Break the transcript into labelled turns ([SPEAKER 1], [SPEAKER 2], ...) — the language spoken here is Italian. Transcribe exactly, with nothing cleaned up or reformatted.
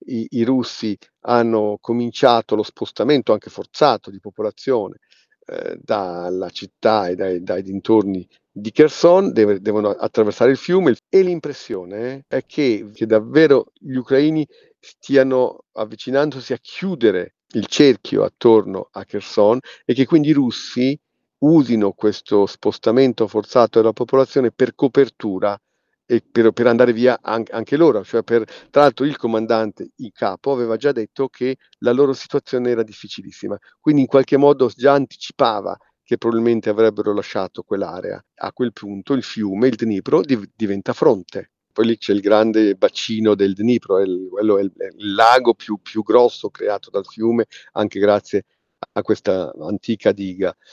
[SPEAKER 1] i i russi hanno cominciato lo spostamento, anche forzato, di popolazione, ehm, dalla città e dai dai dintorni di Kherson, deve devono attraversare il fiume e l'impressione è che che davvero gli ucraini stiano avvicinandosi a chiudere il cerchio attorno a Kherson e che quindi i russi usino questo spostamento forzato della popolazione per copertura e per per andare via anch anche loro, cioè per tra l'altro il comandante in capo aveva già detto che la loro situazione era difficilissima, quindi in qualche modo s già anticipava che probabilmente avrebbero lasciato quell'area. A quel punto il fiume, il Dnipro, div diventa fronte. Poi lì c'è il grande bacino del Dnipro, è il quello è il è il lago più più grosso creato dal fiume, anche grazie a questa antica diga.